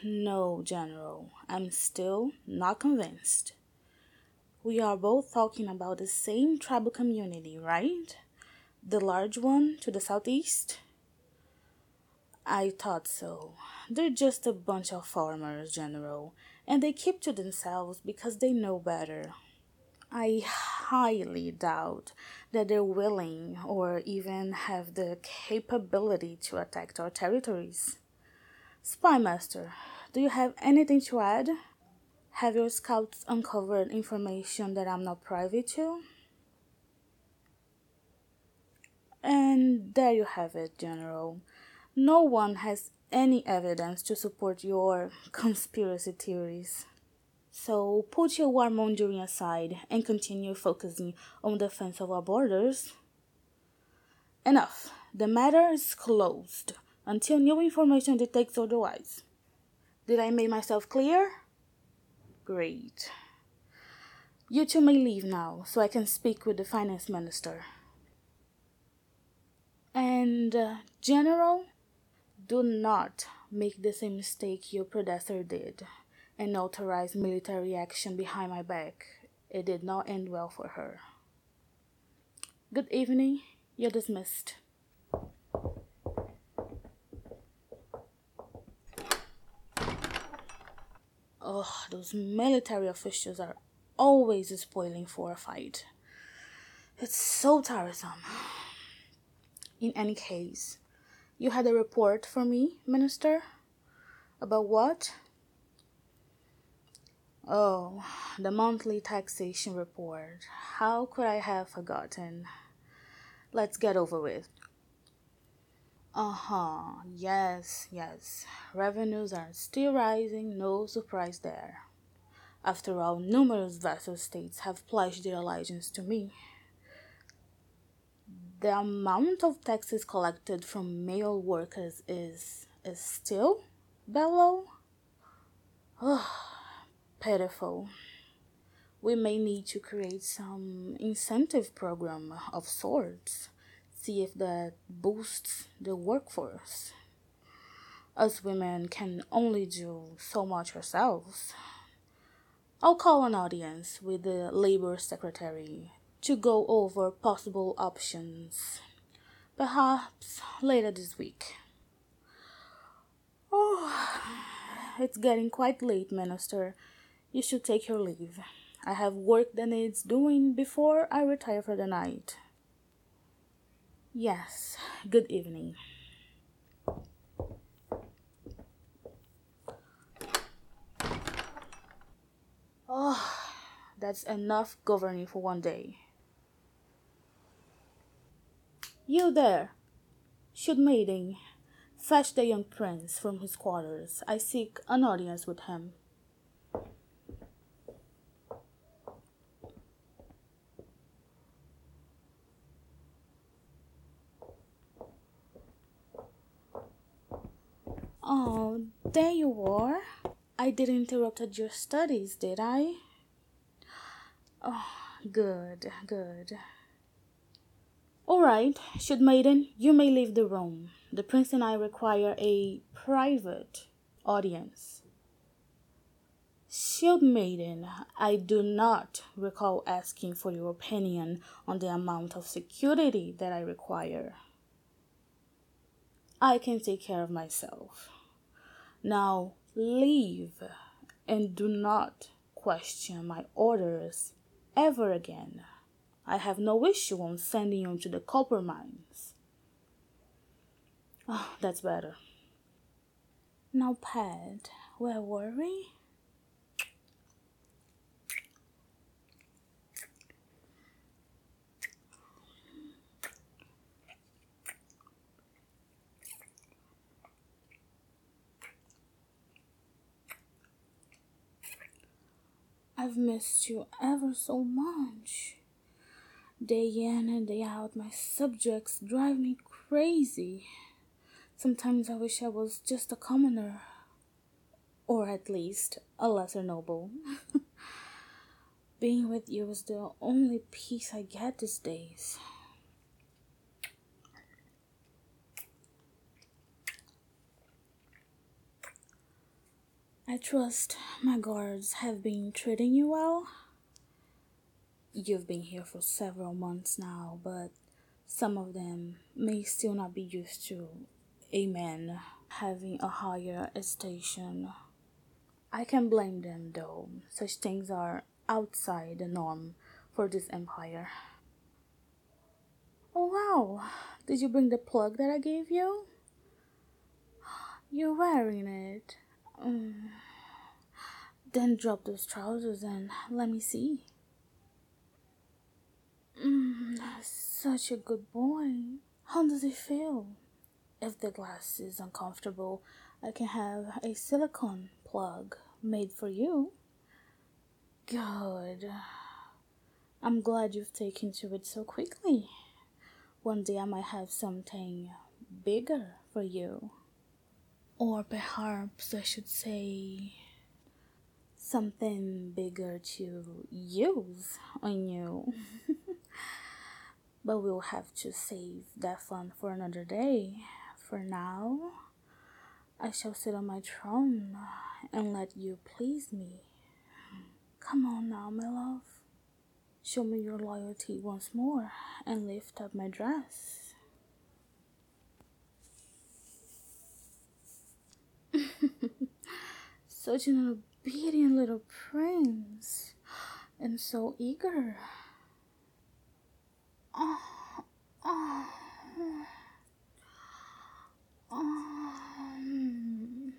No, General, I'm still not convinced. We are both talking about the same tribal community, right? The large one to the southeast? I thought so. They're just a bunch of farmers, General, and they keep to themselves because they know better. I highly doubt that they're willing or even have the capability to attack our territories. Spymaster, do you have anything to add? Have your scouts uncovered information that I'm not privy to? And there you have it, General. No one has any evidence to support your conspiracy theories. So put your warmongering aside and continue focusing on the defense of our borders. Enough. The matter is closed until new information dictates otherwise. Did I make myself clear? Great. You two may leave now so I can speak with the finance minister. And, General, do not make the same mistake your predecessor did and authorize military action behind my back. It did not end well for her. Good evening. You're dismissed. Oh, those military officials are always spoiling for a fight. It's so tiresome. In any case, you had a report for me, Minister? About what? Oh, the monthly taxation report. How could I have forgotten? Let's get over with. Yes. Revenues are still rising, no surprise there. After all, numerous vassal states have pledged their allegiance to me. The amount of taxes collected from male workers is still below. Pitiful. We may need to create some incentive program of sorts. See if that boosts the workforce. Us women can only do so much ourselves. I'll call an audience with the labor secretary to go over possible options. Perhaps later this week. Oh, it's getting quite late, Minister. You should take your leave. I have work that needs doing before I retire for the night. Yes, good evening. Oh, that's enough governing for one day. You there, should maiden, fetch the young prince from his quarters. I seek an audience with him. Oh, there you are. I didn't interrupt your studies, did I? Oh, good. All right, should maiden, you may leave the room. The prince and I require a private audience. Shield maiden, I do not recall asking for your opinion on the amount of security that I require. I can take care of myself. Now leave and do not question my orders ever again. I have no issue on sending you to the copper mines. Oh, that's better. Now, Pat, where were we? I've missed you ever so much. Day in and day out, my subjects drive me crazy. Sometimes I wish I was just a commoner, or at least a lesser noble. Being with you is the only peace I get these days. I trust my guards have been treating you well. You've been here for several months now, but some of them may still not be used to a man having a higher station. I can blame them though. Such things are outside the norm for this empire. Oh wow, did you bring the plug that I gave you? You're wearing it. Then drop those trousers and let me see. Such a good boy. How does it feel? If the glass is uncomfortable, I can have a silicone plug made for you. Good. I'm glad you've taken to it so quickly. One day I might have something bigger for you. Or perhaps I should say something bigger to use on you. But we'll have to save that fun for another day. For now, I shall sit on my throne and let you please me. Come on now, my love. Show me your loyalty once more and lift up my dress. Such an obedient little prince, and so eager. Oh, oh, oh,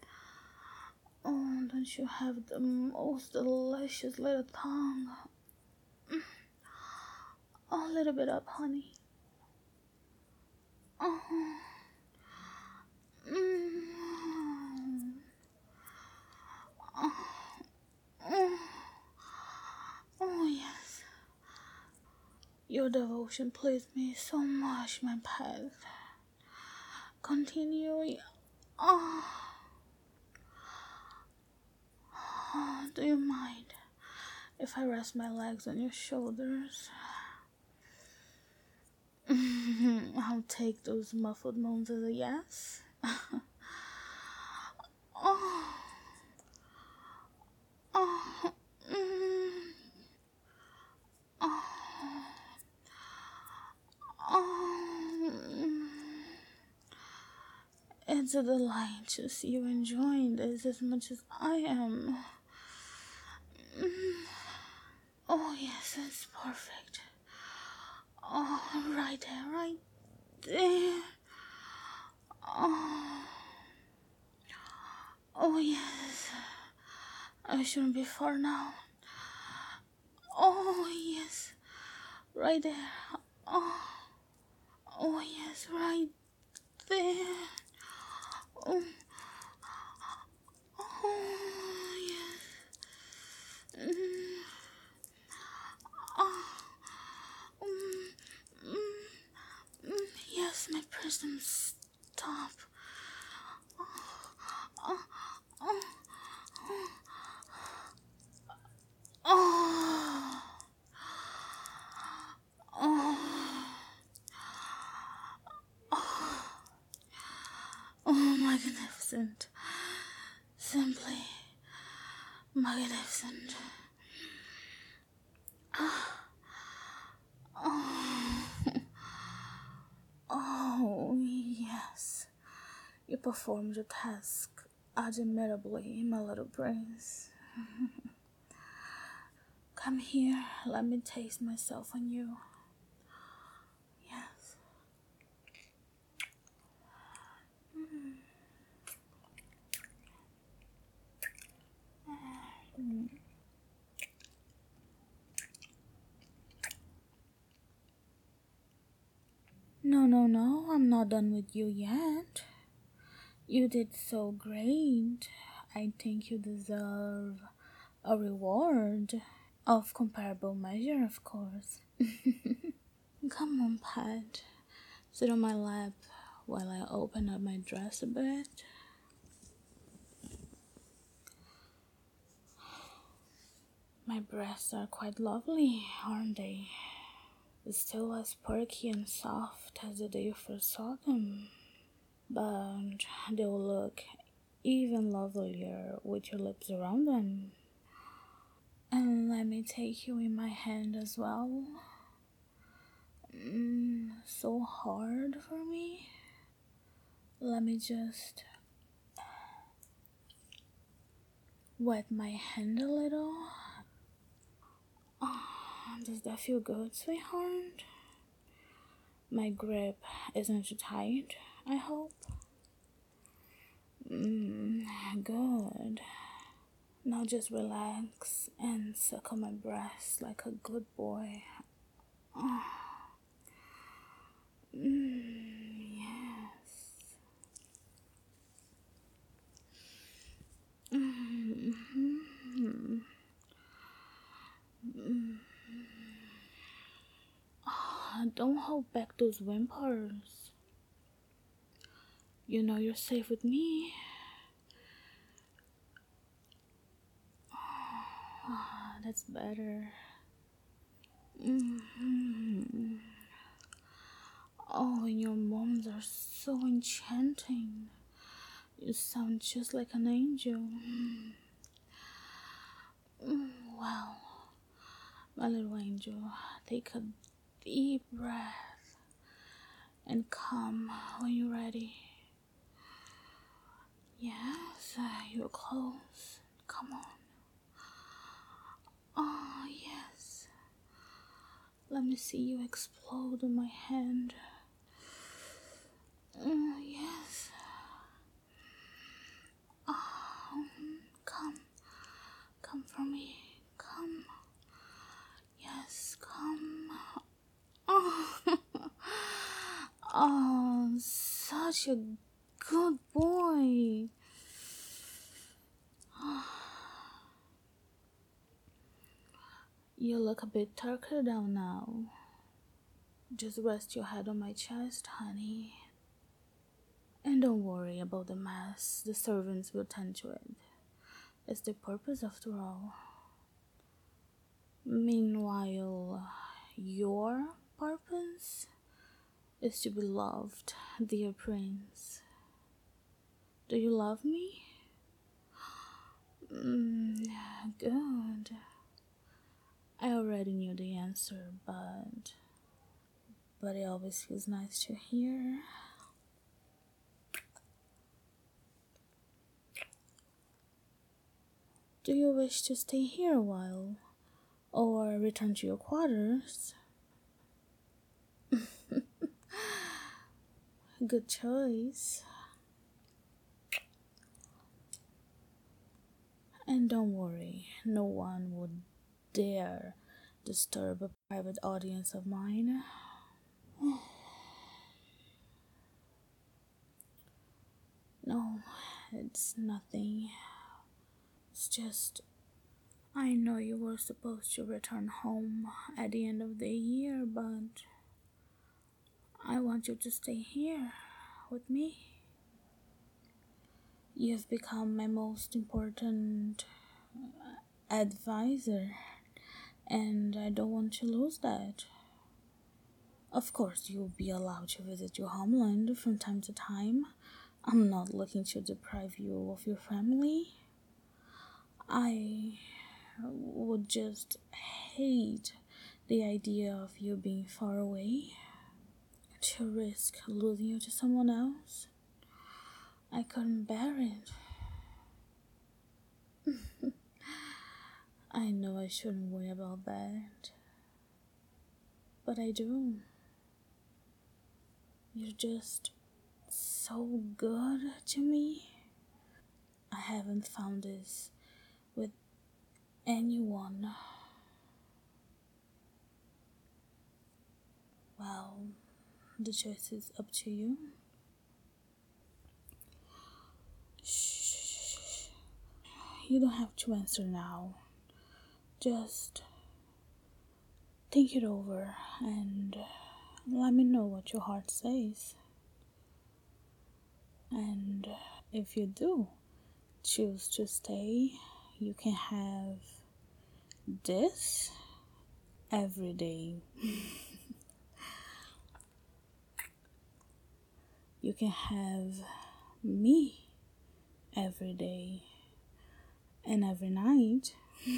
oh, don't you have the most delicious little tongue? A little bit up, honey. Oh, mm, oh, oh, yes. Your devotion pleased me so much, my pet. Continue. Oh, oh, do you mind if I rest my legs on your shoulders? I'll take those muffled moans as a yes. Oh, oh, oh, oh. It's a delight to see you enjoying this as much as I am. Oh, yes, it's perfect. Oh, right there, right there. Oh, oh, yes. I shouldn't be far now. Oh, yes, right there. Oh, oh, yes, right there. Oh, oh, yes. Mm, oh, mm, mm, yes, my prism, stop. Oh, oh, oh, oh, oh, magnificent. Simply magnificent. Oh, yes. You performed your task admirably, my little prince. Come here, let me taste myself on you. Yes. No, no, no, I'm not done with you yet. You did so great. I think you deserve a reward of comparable measure, of course. Come on, Pat. Sit on my lap while I open up my dress a bit. My breasts are quite lovely, aren't they? Still as perky and soft as the day you first saw them, but they will look even lovelier with your lips around them. And let me take you in my hand as well. So hard for me. Let me just wet my hand a little. Does that feel good, sweetheart? My grip isn't too tight, I hope. Good. Now just relax and suck on my breast like a good boy. Yes. Don't hold back those whimpers. You know you're safe with me. That's better. Oh, and your moans are so enchanting. You sound just like an angel. Wow, my little angel, take a deep breath and come when you're ready. Yes, you're close. Come on. Oh, yes. Let me see you explode on my hand. Yes. Oh, come. Come for me. Come. Yes, come. Oh, oh, such a good boy. You look a bit darker down now. Just rest your head on my chest, honey. And don't worry about the mess. The servants will tend to it. It's the purpose after all. Meanwhile, your purpose is to be loved, dear prince. Do you love me? Good. I already knew the answer, but it always feels nice to hear. Do you wish to stay here a while, or return to your quarters? Good choice. And don't worry, no one would dare disturb a private audience of mine. No, it's nothing. It's just I know you were supposed to return home at the end of the year, but I want you to stay here with me. You've become my most important advisor, and I don't want to lose that. Of course, you'll be allowed to visit your homeland from time to time. I'm not looking to deprive you of your family. I would just hate the idea of you being far away. To risk losing you to someone else, I couldn't bear it. I know I shouldn't worry about that, but I do. You're just so good to me. I haven't found this with anyone. Well, the choice is up to you. Shh. You don't have to answer now. Just think it over and let me know what your heart says. And if you do choose to stay, you can have this every day. You can have me every day and every night.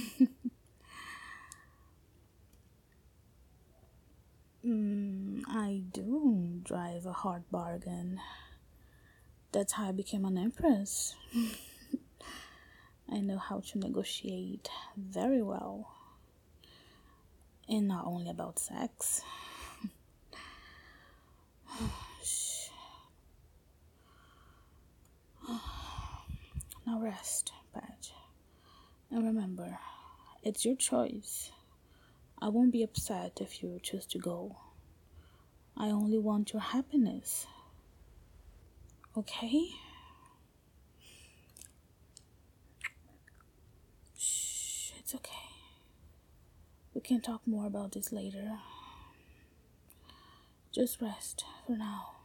I do drive a hard bargain. That's how I became an empress. I know how to negotiate very well, and not only about sex. Now rest, Pat. And remember, it's your choice. I won't be upset if you choose to go. I only want your happiness. Okay? Shh, it's okay. We can talk more about this later. Just rest for now.